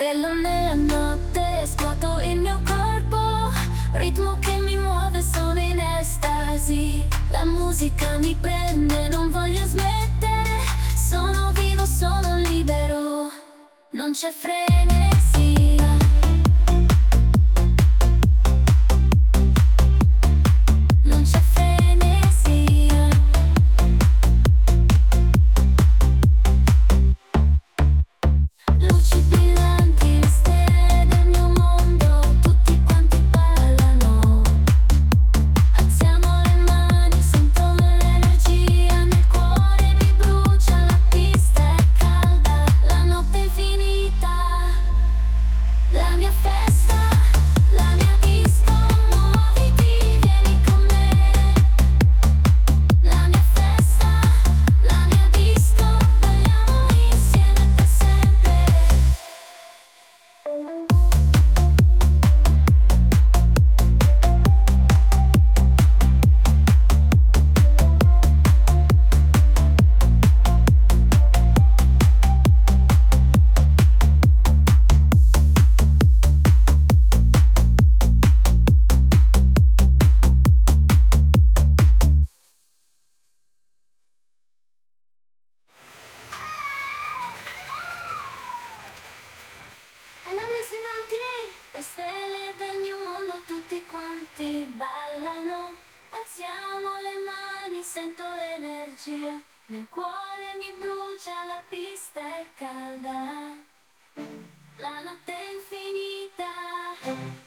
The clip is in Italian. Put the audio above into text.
Bello nella notte, scuoto il mio corpo, ritmo che mi muove, sono in estasi. La musica mi prende, non voglio smettere, sono vivo, sono libero, non c'è frenesia. Non c'è frenesia. Luci brillanti, le stelle del mio mondo, tutti quanti ballano. Alziamo le mani, sento l'energia nel cuore, mi brucia, la pista è calda, la notte è finita. La mia festa, la mia disco, muoviti, vieni con me. La mia festa, la mia disco, balliamo insieme per sempre. E la mia le stelle del mio mondo, tutti quanti ballano. Alziamo le mani, sento l'energia nel cuore, mi brucia, la pista è calda, la notte è infinita.